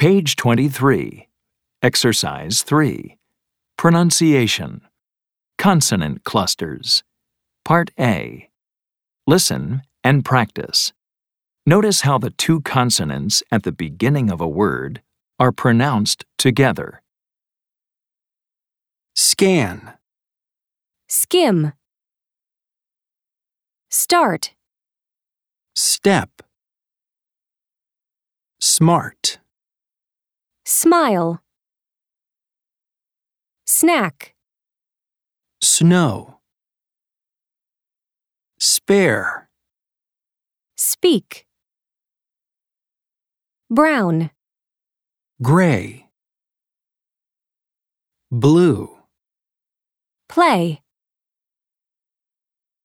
Page 23. Exercise 3. Pronunciation. Consonant clusters. Part A. Listen and practice. Notice how the two consonants at the beginning of a word are pronounced together. Scan, Skim. Start. step, smart, Smile. Snack. snow, spare, Speak. Brown. gray, blue. Play.